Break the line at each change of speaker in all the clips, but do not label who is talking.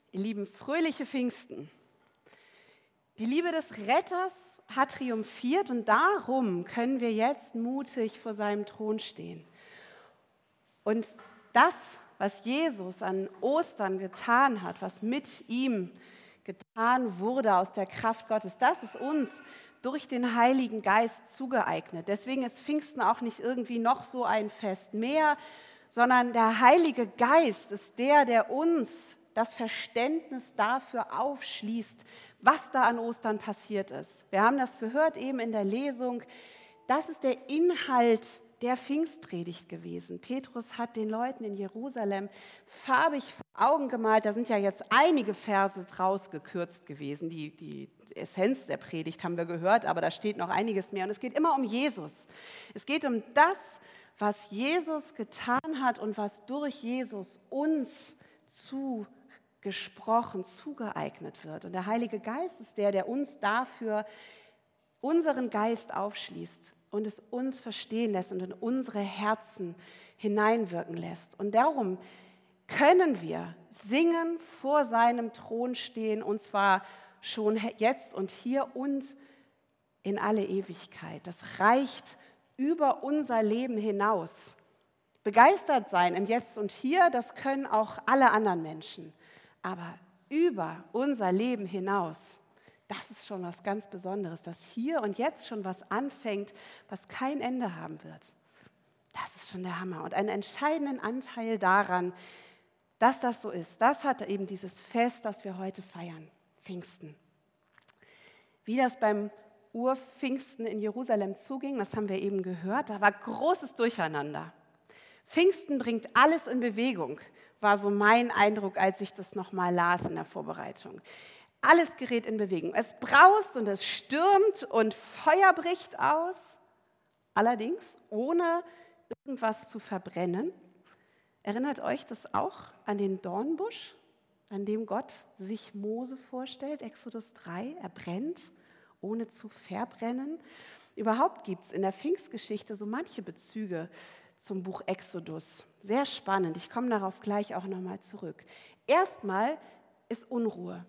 Ihr Lieben, fröhliche Pfingsten. Die Liebe des Retters hat triumphiert und darum können wir jetzt mutig vor seinem Thron stehen. Und das, was Jesus an Ostern getan hat, was mit ihm getan wurde aus der Kraft Gottes, das ist uns durch den Heiligen Geist zugeeignet. Deswegen ist Pfingsten auch nicht irgendwie noch so ein Fest mehr, sondern der Heilige Geist ist der uns das Verständnis dafür aufschließt, was da an Ostern passiert ist. Wir haben das gehört eben in der Lesung. Das ist der Inhalt der Pfingstpredigt gewesen. Petrus hat den Leuten in Jerusalem farbig vor Augen gemalt. Da sind ja jetzt einige Verse draus gekürzt gewesen. Die Essenz der Predigt haben wir gehört, aber da steht noch einiges mehr. Und es geht immer um Jesus. Es geht um das, was Jesus getan hat und was durch Jesus uns zugeeignet wird. Und der Heilige Geist ist der uns dafür unseren Geist aufschließt und es uns verstehen lässt und in unsere Herzen hineinwirken lässt. Und darum können wir singen, vor seinem Thron stehen, und zwar schon jetzt und hier und in alle Ewigkeit. Das reicht über unser Leben hinaus. Begeistert sein im Jetzt und Hier, das können auch alle anderen Menschen. Aber über unser Leben hinaus, das ist schon was ganz Besonderes, dass hier und jetzt schon was anfängt, was kein Ende haben wird. Das ist schon der Hammer. Und einen entscheidenden Anteil daran, dass das so ist, das hat eben dieses Fest, das wir heute feiern, Pfingsten. Wie das beim Urpfingsten in Jerusalem zuging, das haben wir eben gehört, da war großes Durcheinander. Pfingsten bringt alles in Bewegung, war so mein Eindruck, als ich das nochmal las in der Vorbereitung. Alles gerät in Bewegung. Es braust und es stürmt und Feuer bricht aus, allerdings ohne irgendwas zu verbrennen. Erinnert euch das auch an den Dornbusch, an dem Gott sich Mose vorstellt, Exodus 3, er brennt, ohne zu verbrennen. Überhaupt gibt es in der Pfingstgeschichte so manche Bezüge zum Buch Exodus. Sehr spannend, ich komme darauf gleich auch nochmal zurück. Erstmal ist Unruhe,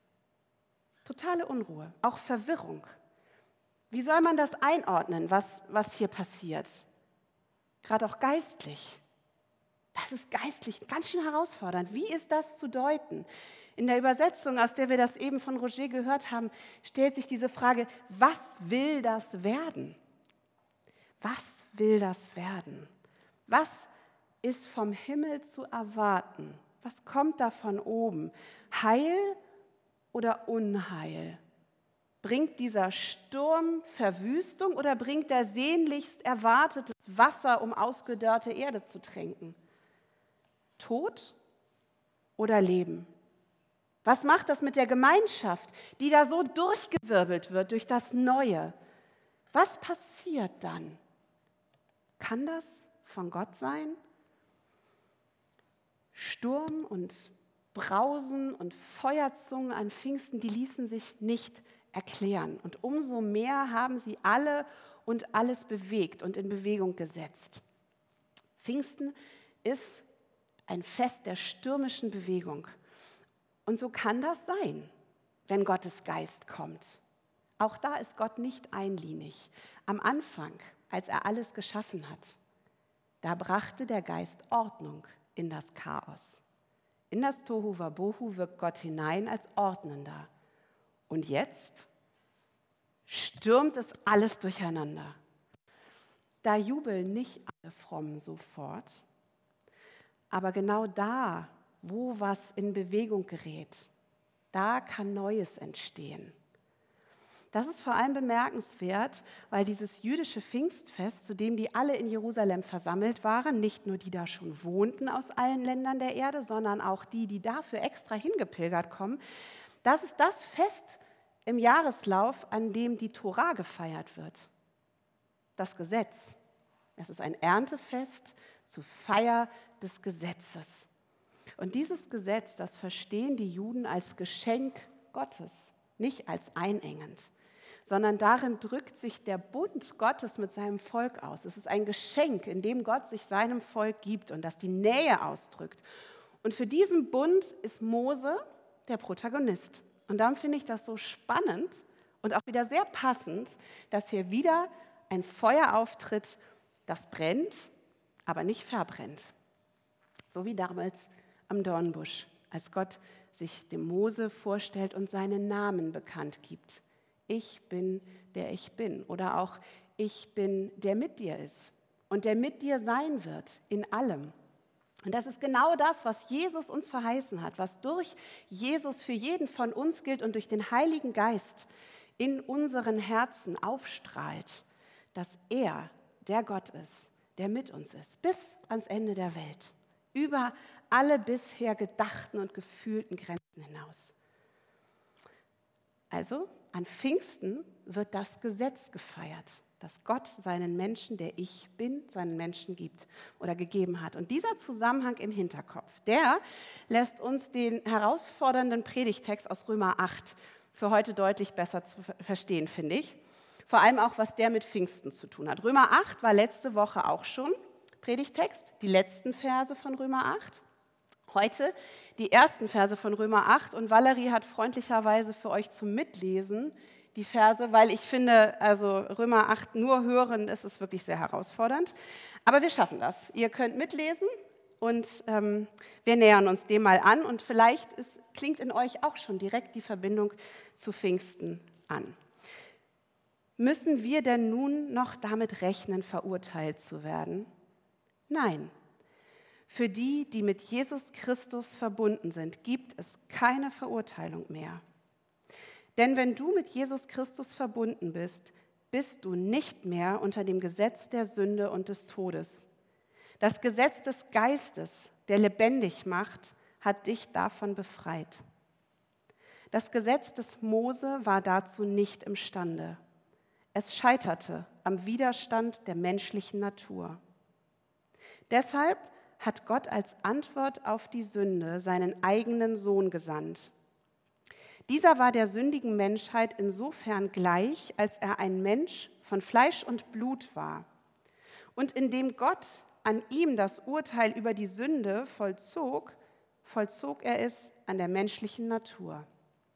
totale Unruhe, auch Verwirrung. Wie soll man das einordnen, was hier passiert? Gerade auch geistlich. Das ist geistlich ganz schön herausfordernd. Wie ist das zu deuten? In der Übersetzung, aus der wir das eben von Roger gehört haben, stellt sich diese Frage, was will das werden? Was will das werden? Was ist vom Himmel zu erwarten? Was kommt da von oben? Heil oder Unheil? Bringt dieser Sturm Verwüstung oder bringt er sehnlichst erwartetes Wasser, um ausgedörrte Erde zu tränken? Tod oder Leben? Was macht das mit der Gemeinschaft, die da so durchgewirbelt wird durch das Neue? Was passiert dann? Kann das von Gott sein? Sturm und Brausen und Feuerzungen an Pfingsten, die ließen sich nicht erklären. Und umso mehr haben sie alle und alles bewegt und in Bewegung gesetzt. Pfingsten ist ein Fest der stürmischen Bewegung. Und so kann das sein, wenn Gottes Geist kommt. Auch da ist Gott nicht einlinig. Am Anfang, als er alles geschaffen hat, da brachte der Geist Ordnung in das Chaos. In das Tohu Wabohu wirkt Gott hinein als Ordnender. Und jetzt stürmt es alles durcheinander. Da jubeln nicht alle Frommen sofort, aber genau da, wo was in Bewegung gerät, da kann Neues entstehen. Das ist vor allem bemerkenswert, weil dieses jüdische Pfingstfest, zu dem die alle in Jerusalem versammelt waren, nicht nur die da schon wohnten aus allen Ländern der Erde, sondern auch die dafür extra hingepilgert kommen, das ist das Fest im Jahreslauf, an dem die Tora gefeiert wird. Das Gesetz. Es ist ein Erntefest zur Feier des Gesetzes. Und dieses Gesetz, das verstehen die Juden als Geschenk Gottes, nicht als einengend, sondern darin drückt sich der Bund Gottes mit seinem Volk aus. Es ist ein Geschenk, in dem Gott sich seinem Volk gibt und das die Nähe ausdrückt. Und für diesen Bund ist Mose der Protagonist. Und darum finde ich das so spannend und auch wieder sehr passend, dass hier wieder ein Feuer auftritt, das brennt, aber nicht verbrennt. So wie damals am Dornbusch, als Gott sich dem Mose vorstellt und seinen Namen bekannt gibt. Ich bin, der ich bin. Oder auch, ich bin, der mit dir ist und der mit dir sein wird in allem. Und das ist genau das, was Jesus uns verheißen hat, was durch Jesus für jeden von uns gilt und durch den Heiligen Geist in unseren Herzen aufstrahlt, dass er der Gott ist, der mit uns ist, bis ans Ende der Welt, über alle bisher gedachten und gefühlten Grenzen hinaus. Also an Pfingsten wird das Gesetz gefeiert, dass Gott seinen Menschen, der ich bin, seinen Menschen gibt oder gegeben hat. Und dieser Zusammenhang im Hinterkopf, der lässt uns den herausfordernden Predigtext aus Römer 8 für heute deutlich besser zu verstehen, finde ich. Vor allem auch, was der mit Pfingsten zu tun hat. Römer 8 war letzte Woche auch schon Predigtext, die letzten Verse von Römer 8. Heute die ersten Verse von Römer 8 und Valerie hat freundlicherweise für euch zum Mitlesen die Verse, weil ich finde, also Römer 8 nur hören, ist es wirklich sehr herausfordernd. Aber wir schaffen das. Ihr könnt mitlesen und wir nähern uns dem mal an und vielleicht klingt in euch auch schon direkt die Verbindung zu Pfingsten an. Müssen wir denn nun noch damit rechnen, verurteilt zu werden? Nein. Für die, die mit Jesus Christus verbunden sind, gibt es keine Verurteilung mehr. Denn wenn du mit Jesus Christus verbunden bist, bist du nicht mehr unter dem Gesetz der Sünde und des Todes. Das Gesetz des Geistes, der lebendig macht, hat dich davon befreit. Das Gesetz des Mose war dazu nicht imstande. Es scheiterte am Widerstand der menschlichen Natur. Deshalb hat Gott als Antwort auf die Sünde seinen eigenen Sohn gesandt. Dieser war der sündigen Menschheit insofern gleich, als er ein Mensch von Fleisch und Blut war. Und indem Gott an ihm das Urteil über die Sünde vollzog er es an der menschlichen Natur.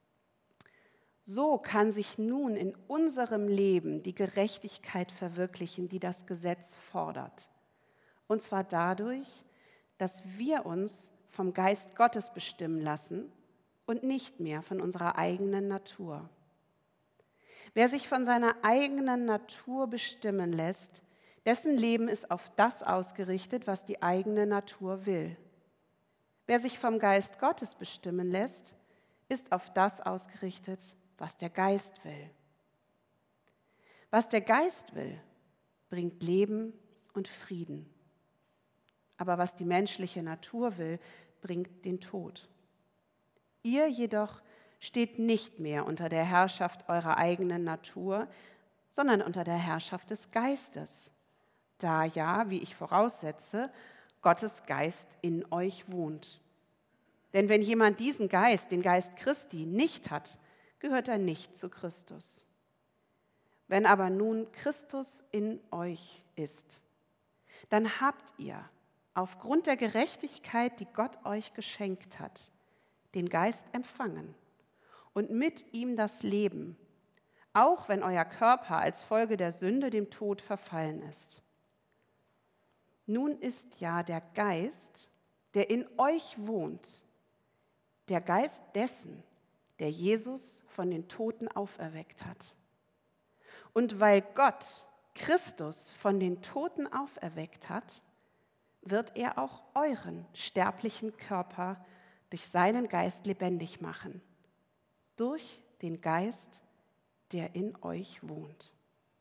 So kann sich nun in unserem Leben die Gerechtigkeit verwirklichen, die das Gesetz fordert. Und zwar dadurch, dass wir uns vom Geist Gottes bestimmen lassen und nicht mehr von unserer eigenen Natur. Wer sich von seiner eigenen Natur bestimmen lässt, dessen Leben ist auf das ausgerichtet, was die eigene Natur will. Wer sich vom Geist Gottes bestimmen lässt, ist auf das ausgerichtet, was der Geist will. Was der Geist will, bringt Leben und Frieden. Aber was die menschliche Natur will, bringt den Tod. Ihr jedoch steht nicht mehr unter der Herrschaft eurer eigenen Natur, sondern unter der Herrschaft des Geistes, da ja, wie ich voraussetze, Gottes Geist in euch wohnt. Denn wenn jemand diesen Geist, den Geist Christi, nicht hat, gehört er nicht zu Christus. Wenn aber nun Christus in euch ist, dann habt ihr aufgrund der Gerechtigkeit, die Gott euch geschenkt hat, den Geist empfangen und mit ihm das Leben, auch wenn euer Körper als Folge der Sünde dem Tod verfallen ist. Nun ist ja der Geist, der in euch wohnt, der Geist dessen, der Jesus von den Toten auferweckt hat. Und weil Gott Christus von den Toten auferweckt hat, wird er auch euren sterblichen Körper durch seinen Geist lebendig machen, durch den Geist, der in euch wohnt.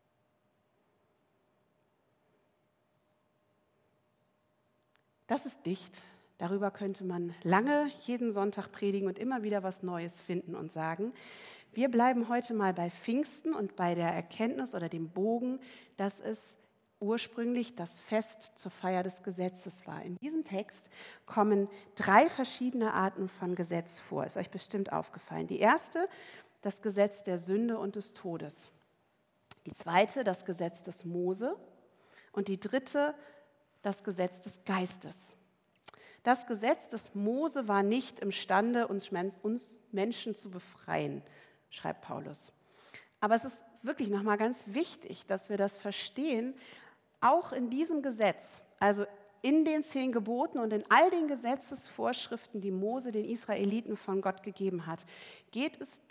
Das ist dicht. Darüber könnte man lange jeden Sonntag predigen und immer wieder was Neues finden und sagen. Wir bleiben heute mal bei Pfingsten und bei der Erkenntnis oder dem Bogen, dass es ursprünglich das Fest zur Feier des Gesetzes war. In diesem Text kommen 3 verschiedene Arten von Gesetz vor. Ist euch bestimmt aufgefallen. Die erste, das Gesetz der Sünde und des Todes. Die zweite, das Gesetz des Mose. Und die dritte, das Gesetz des Geistes. Das Gesetz des Mose war nicht imstande, uns Menschen zu befreien, schreibt Paulus. Aber es ist wirklich nochmal ganz wichtig, dass wir das verstehen, auch in diesem Gesetz, also in den 10 Geboten und in all den Gesetzesvorschriften, die Mose den Israeliten von Gott gegeben hat, geht es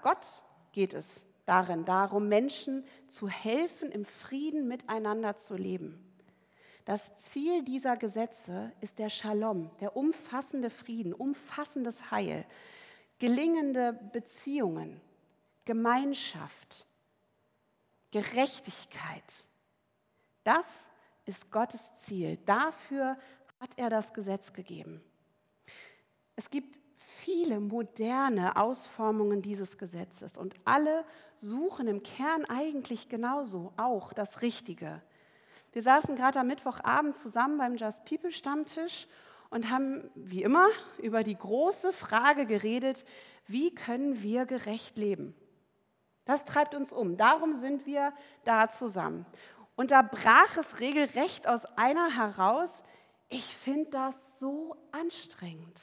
darum, Menschen zu helfen, im Frieden miteinander zu leben. Das Ziel dieser Gesetze ist der Shalom, der umfassende Frieden, umfassendes Heil, gelingende Beziehungen, Gemeinschaft, Gerechtigkeit. Das ist Gottes Ziel. Dafür hat er das Gesetz gegeben. Es gibt viele moderne Ausformungen dieses Gesetzes und alle suchen im Kern eigentlich genauso auch das Richtige. Wir saßen gerade am Mittwochabend zusammen beim Just People Stammtisch und haben, wie immer, über die große Frage geredet, wie können wir gerecht leben? Das treibt uns um. Darum sind wir da zusammen. Und da brach es regelrecht aus einer heraus, ich finde das so anstrengend.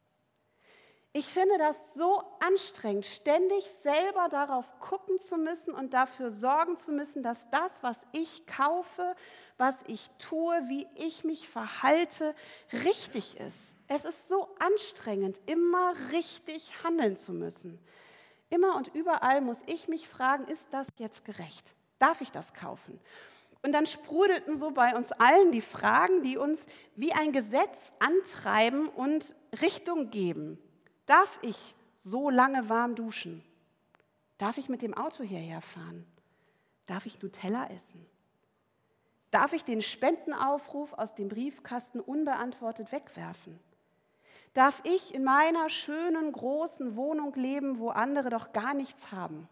Ich finde das so anstrengend, ständig selber darauf gucken zu müssen und dafür sorgen zu müssen, dass das, was ich kaufe, was ich tue, wie ich mich verhalte, richtig ist. Es ist so anstrengend, immer richtig handeln zu müssen. Immer und überall muss ich mich fragen, ist das jetzt gerecht? Darf ich das kaufen? Und dann sprudelten so bei uns allen die Fragen, die uns wie ein Gesetz antreiben und Richtung geben. Darf ich so lange warm duschen? Darf ich mit dem Auto hierher fahren? Darf ich Nutella essen? Darf ich den Spendenaufruf aus dem Briefkasten unbeantwortet wegwerfen? Darf ich in meiner schönen, großen Wohnung leben, wo andere doch gar nichts haben?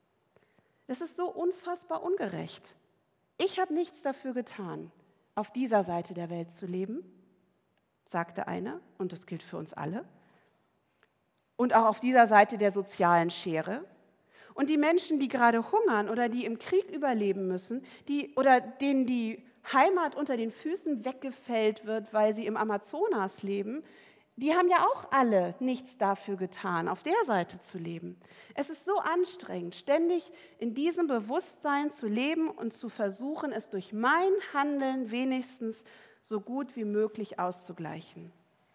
Es ist so unfassbar ungerecht. Ich habe nichts dafür getan, auf dieser Seite der Welt zu leben, sagte einer, und das gilt für uns alle. Und auch auf dieser Seite der sozialen Schere. Und die Menschen, die gerade hungern oder die im Krieg überleben müssen, oder denen die Heimat unter den Füßen weggefällt wird, weil sie im Amazonas leben, die haben ja auch alle nichts dafür getan, auf der Seite zu leben. Es ist so anstrengend, ständig in diesem Bewusstsein zu leben und zu versuchen, es durch mein Handeln wenigstens so gut wie möglich auszugleichen.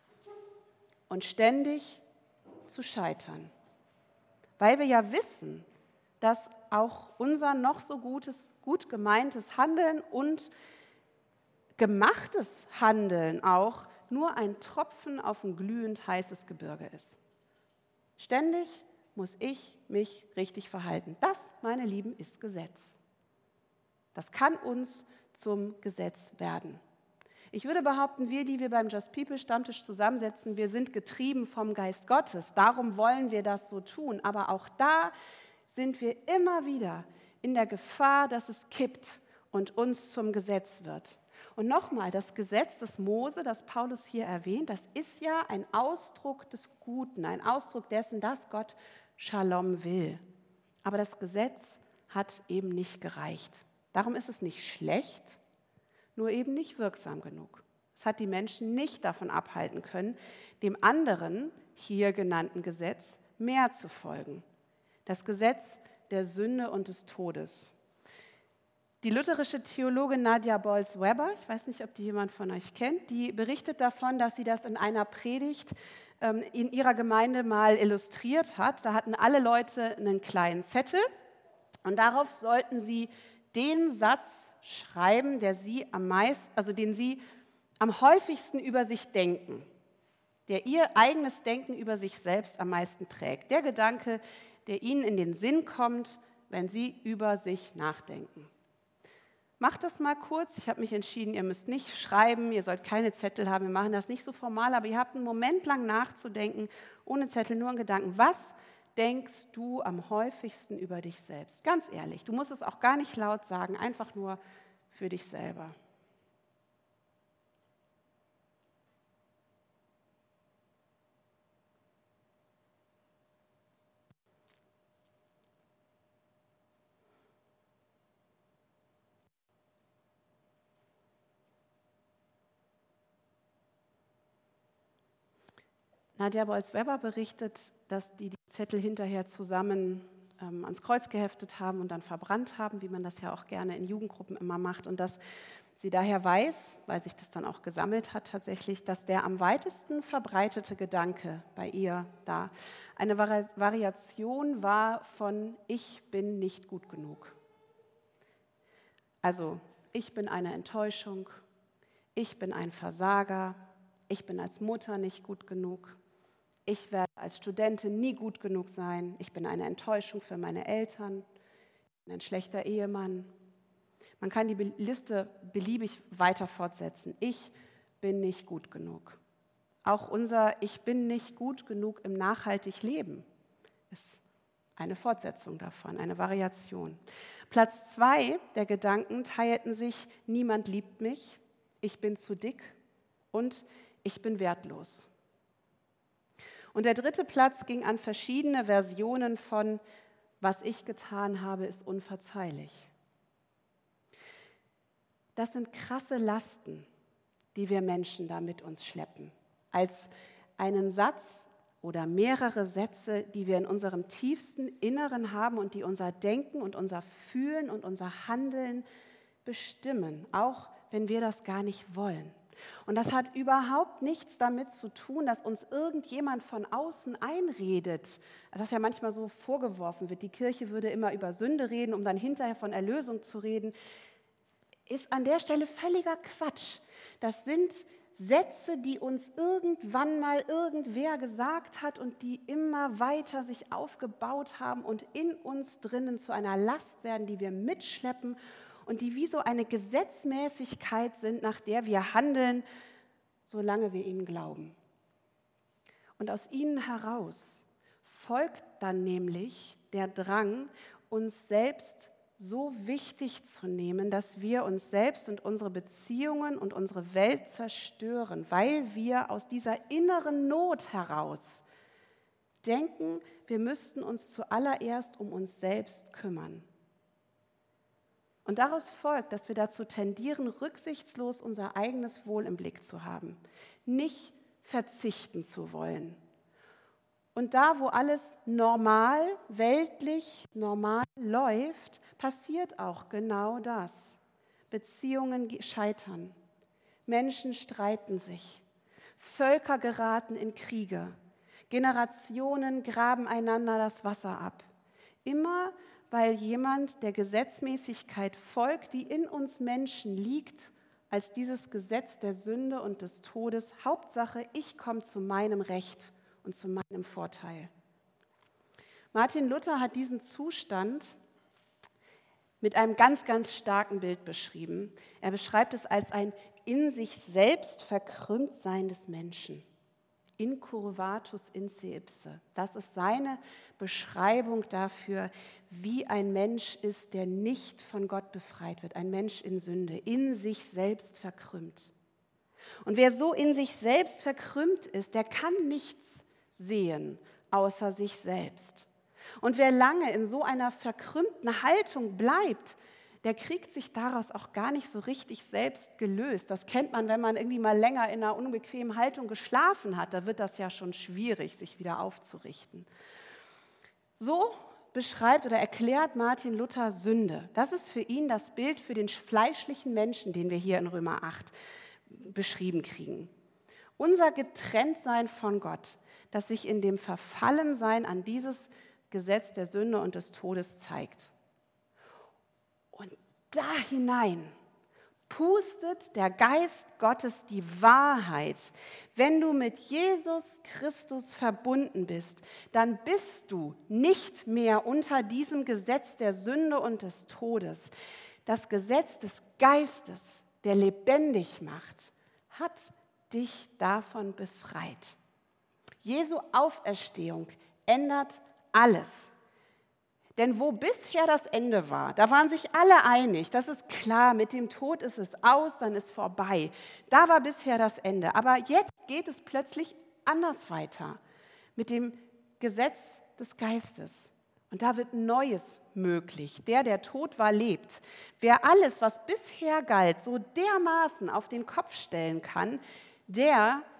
Und ständig zu scheitern. Weil wir ja wissen, dass auch unser noch so gut gemeintes Handeln und gemachtes Handeln auch nur ein Tropfen auf ein glühend heißes Gebirge ist. Ständig muss ich mich richtig verhalten. Das, meine Lieben, ist Gesetz. Das kann uns zum Gesetz werden. Ich würde behaupten, wir, die wir beim Just People Stammtisch zusammensetzen, wir sind getrieben vom Geist Gottes. Darum wollen wir das so tun. Aber auch da sind wir immer wieder in der Gefahr, dass es kippt und uns zum Gesetz wird. Und nochmal, das Gesetz des Mose, das Paulus hier erwähnt, das ist ja ein Ausdruck des Guten, ein Ausdruck dessen, dass Gott Shalom will. Aber das Gesetz hat eben nicht gereicht. Darum ist es nicht schlecht, nur eben nicht wirksam genug. Es hat die Menschen nicht davon abhalten können, dem anderen hier genannten Gesetz mehr zu folgen. Das Gesetz der Sünde und des Todes. Die lutherische Theologin Nadia Bolz-Weber, ich weiß nicht, ob die jemand von euch kennt, die berichtet davon, dass sie das in einer Predigt in ihrer Gemeinde mal illustriert hat. Da hatten alle Leute einen kleinen Zettel und darauf sollten sie den Satz schreiben, den sie am häufigsten über sich denken, der ihr eigenes Denken über sich selbst am meisten prägt. Der Gedanke, der ihnen in den Sinn kommt, wenn sie über sich nachdenken. Macht das mal kurz. Ich habe mich entschieden, ihr müsst nicht schreiben, ihr sollt keine Zettel haben, wir machen das nicht so formal, aber ihr habt einen Moment lang nachzudenken, ohne Zettel, nur einen Gedanken. Was denkst du am häufigsten über dich selbst? Ganz ehrlich, du musst es auch gar nicht laut sagen, einfach nur für dich selber. Nadja Bolz-Weber berichtet, dass die Zettel hinterher zusammen ans Kreuz geheftet haben und dann verbrannt haben, wie man das ja auch gerne in Jugendgruppen immer macht. Und dass sie daher weiß, weil sich das dann auch gesammelt hat tatsächlich, dass der am weitesten verbreitete Gedanke bei ihr da eine Variation war von ich bin nicht gut genug. Also ich bin eine Enttäuschung, ich bin ein Versager, ich bin als Mutter nicht gut genug, ich werde als Studentin nie gut genug sein, ich bin eine Enttäuschung für meine Eltern, ich bin ein schlechter Ehemann. Man kann die Liste beliebig weiter fortsetzen. Ich bin nicht gut genug. Auch unser Ich bin nicht gut genug im nachhaltig Leben ist eine Fortsetzung davon, eine Variation. Platz 2 der Gedanken teilten sich: Niemand liebt mich, ich bin zu dick und ich bin wertlos. Und der 3. Platz ging an verschiedene Versionen von was ich getan habe, ist unverzeihlich. Das sind krasse Lasten, die wir Menschen da mit uns schleppen. Als einen Satz oder mehrere Sätze, die wir in unserem tiefsten Inneren haben und die unser Denken und unser Fühlen und unser Handeln bestimmen, auch wenn wir das gar nicht wollen. Und das hat überhaupt nichts damit zu tun, dass uns irgendjemand von außen einredet, was ja manchmal so vorgeworfen wird. Die Kirche würde immer über Sünde reden, um dann hinterher von Erlösung zu reden. Ist an der Stelle völliger Quatsch. Das sind Sätze, die uns irgendwann mal irgendwer gesagt hat und die immer weiter sich aufgebaut haben und in uns drinnen zu einer Last werden, die wir mitschleppen und die wie so eine Gesetzmäßigkeit sind, nach der wir handeln, solange wir ihnen glauben. Und aus ihnen heraus folgt dann nämlich der Drang, uns selbst so wichtig zu nehmen, dass wir uns selbst und unsere Beziehungen und unsere Welt zerstören, weil wir aus dieser inneren Not heraus denken, wir müssten uns zuallererst um uns selbst kümmern. Und daraus folgt, dass wir dazu tendieren, rücksichtslos unser eigenes Wohl im Blick zu haben, nicht verzichten zu wollen. Und da, wo alles normal, weltlich, normal läuft, passiert auch genau das. Beziehungen scheitern, Menschen streiten sich, Völker geraten in Kriege, Generationen graben einander das Wasser ab. Immer weil jemand der Gesetzmäßigkeit folgt, die in uns Menschen liegt, als dieses Gesetz der Sünde und des Todes. Hauptsache, ich komme zu meinem Recht und zu meinem Vorteil. Martin Luther hat diesen Zustand mit einem ganz, ganz starken Bild beschrieben. Er beschreibt es als ein in sich selbst Verkrümmtsein des Menschen. Incurvatus in se ipse. Das ist seine Beschreibung dafür, wie ein Mensch ist, der nicht von Gott befreit wird. Ein Mensch in Sünde, in sich selbst verkrümmt. Und wer so in sich selbst verkrümmt ist, der kann nichts sehen außer sich selbst. Und wer lange in so einer verkrümmten Haltung bleibt, der kriegt sich daraus auch gar nicht so richtig selbst gelöst. Das kennt man, wenn man irgendwie mal länger in einer unbequemen Haltung geschlafen hat. Da wird das ja schon schwierig, sich wieder aufzurichten. So beschreibt oder erklärt Martin Luther Sünde. Das ist für ihn das Bild für den fleischlichen Menschen, den wir hier in Römer 8 beschrieben kriegen. Unser Getrenntsein von Gott, das sich in dem Verfallensein an dieses Gesetz der Sünde und des Todes zeigt. Und da hinein pustet der Geist Gottes die Wahrheit. Wenn du mit Jesus Christus verbunden bist, dann bist du nicht mehr unter diesem Gesetz der Sünde und des Todes. Das Gesetz des Geistes, der lebendig macht, hat dich davon befreit. Jesu Auferstehung ändert alles. Denn wo bisher das Ende war, da waren sich alle einig, das ist klar, mit dem Tod ist es aus, dann ist vorbei. Da war bisher das Ende. Aber jetzt geht es plötzlich anders weiter, mit dem Gesetz des Geistes. Und da wird Neues möglich. Der tot war, lebt. Wer alles, was bisher galt, so dermaßen auf den Kopf stellen kann, der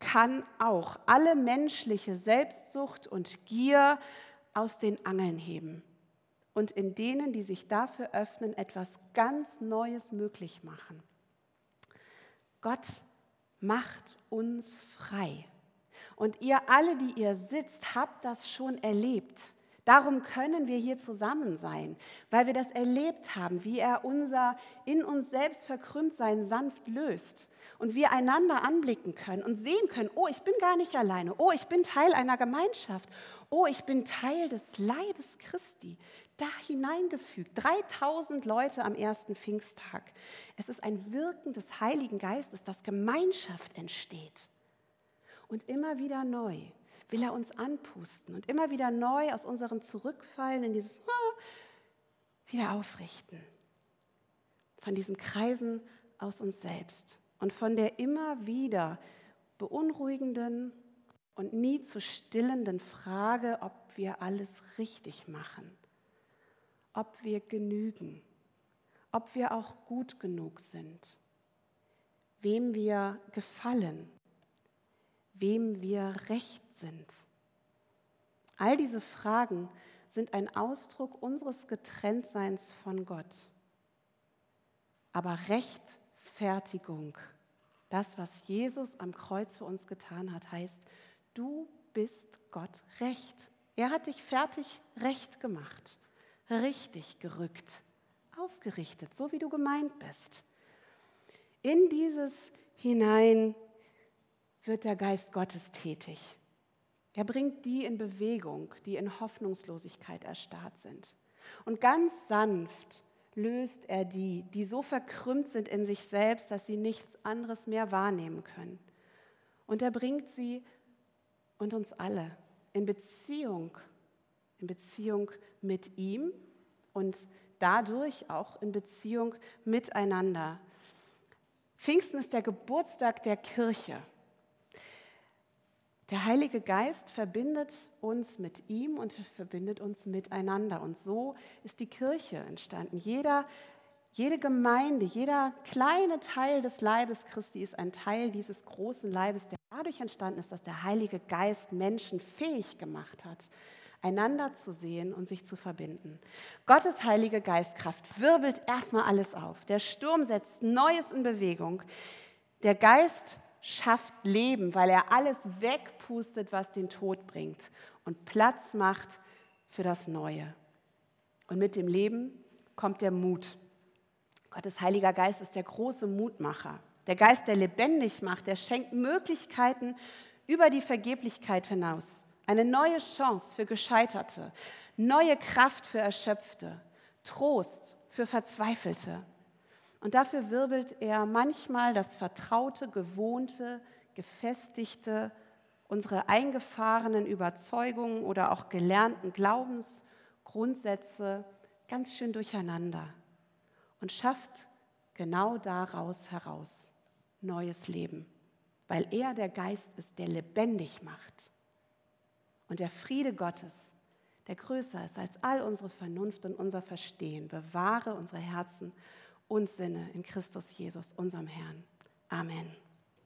kann auch alle menschliche Selbstsucht und Gier aus den Angeln heben und in denen, die sich dafür öffnen, etwas ganz Neues möglich machen. Gott macht uns frei. Und ihr alle, die ihr sitzt, habt das schon erlebt. Darum können wir hier zusammen sein, weil wir das erlebt haben, wie er unser in uns selbst Verkrümmtsein sanft löst und wir einander anblicken können und sehen können, oh, ich bin gar nicht alleine, oh, ich bin Teil einer Gemeinschaft, oh, ich bin Teil des Leibes Christi, da hineingefügt. 3000 Leute am ersten Pfingsttag. Es ist ein Wirken des Heiligen Geistes, dass Gemeinschaft entsteht. Und immer wieder neu will er uns anpusten und immer wieder neu aus unserem Zurückfallen in dieses wieder aufrichten. Von diesen Kreisen aus uns selbst und von der immer wieder beunruhigenden und nie zu stillenden Frage, ob wir alles richtig machen, ob wir genügen, ob wir auch gut genug sind, wem wir gefallen, wem wir recht sind. All diese Fragen sind ein Ausdruck unseres Getrenntseins von Gott. Aber Rechtfertigung, das, was Jesus am Kreuz für uns getan hat, heißt, du bist Gott recht. Er hat dich fertig recht gemacht, richtig gerückt, aufgerichtet, so wie du gemeint bist. In dieses hinein wird der Geist Gottes tätig. Er bringt die in Bewegung, die in Hoffnungslosigkeit erstarrt sind. Und ganz sanft löst er die, die so verkrümmt sind in sich selbst, dass sie nichts anderes mehr wahrnehmen können. Und er bringt sie und uns alle in Beziehung mit ihm und dadurch auch in Beziehung miteinander. Pfingsten ist der Geburtstag der Kirche. Der Heilige Geist verbindet uns mit ihm und verbindet uns miteinander. Und so ist die Kirche entstanden. Jede Gemeinde, jeder kleine Teil des Leibes Christi ist ein Teil dieses großen Leibes, der dadurch entstanden ist, dass der Heilige Geist Menschen fähig gemacht hat, einander zu sehen und sich zu verbinden. Gottes Heilige Geistkraft wirbelt erstmal alles auf. Der Sturm setzt Neues in Bewegung. Der Geist schafft Leben, weil er alles wegpustet, was den Tod bringt und Platz macht für das Neue. Und mit dem Leben kommt der Mut. Gottes Heiliger Geist ist der große Mutmacher. Der Geist, der lebendig macht, der schenkt Möglichkeiten über die Vergeblichkeit hinaus. Eine neue Chance für Gescheiterte, neue Kraft für Erschöpfte, Trost für Verzweifelte. Und dafür wirbelt er manchmal das Vertraute, Gewohnte, Gefestigte, unsere eingefahrenen Überzeugungen oder auch gelernten Glaubensgrundsätze ganz schön durcheinander und schafft genau daraus heraus neues Leben, weil er der Geist ist, der lebendig macht. Und der Friede Gottes, der größer ist als all unsere Vernunft und unser Verstehen, bewahre unsere Herzen und Sinne in Christus Jesus, unserem Herrn. Amen.